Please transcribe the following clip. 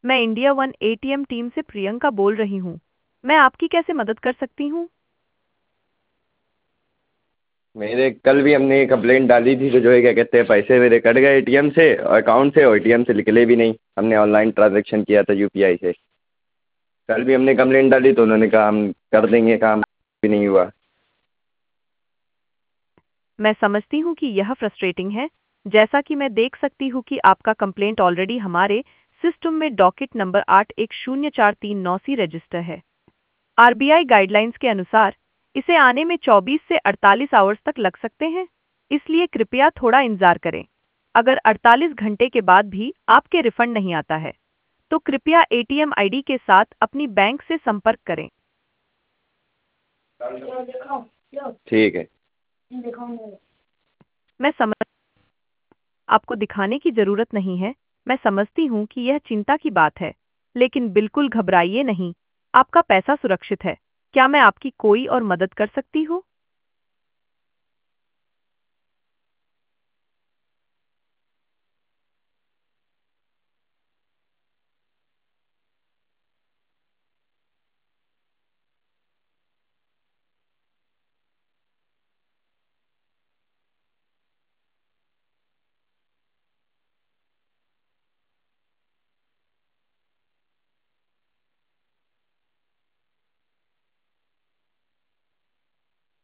मैं India one ATM team से प्रियंका बोल रही हूँ। मैं आपकी कैसे मदद कर सकती हूँ? मेरे कल भी हमने एक कंप्लेंट डाली थी, तो जो है क्या कहते हैं, पैसे मेरे कट गए एटीएम से, अकाउंट से, और एटीएम से निकले भी नहीं। हमने ऑनलाइन ट्रांजैक्शन किया था यूपीआई से। कल भी हमने कंप्लेंट डाली तो उन्होंने कहा हम कर देंगे काम, भी नहीं हुआ। मैं समझती हूँ कि यह फ्रस्ट्रेटिंग है। जैसा कि मैं देख सकती हूँ कि आपका कंप्लेंट ऑलरेडी हमारे सिस्टम में डॉकेट नंबर 810439 सी रजिस्टर है। आरबीआई गाइडलाइंस के अनुसार इसे आने में 24 से 48 आवर्स तक लग सकते हैं, इसलिए कृपया थोड़ा इंतजार करें। अगर 48 घंटे के बाद भी आपके रिफंड नहीं आता है, तो कृपया एटीएम आईडी के साथ अपनी बैंक से संपर्क करें। ठीक है। मैं समझ आपको दिखाने की जरूरत नहीं है। मैं समझती हूँ कि यह चिंता की बात है, लेकिन बिल्कुल घबराइए नहीं। आपका पैसा सुरक्षित है। क्या मैं आपकी कोई और मदद कर सकती हूँ?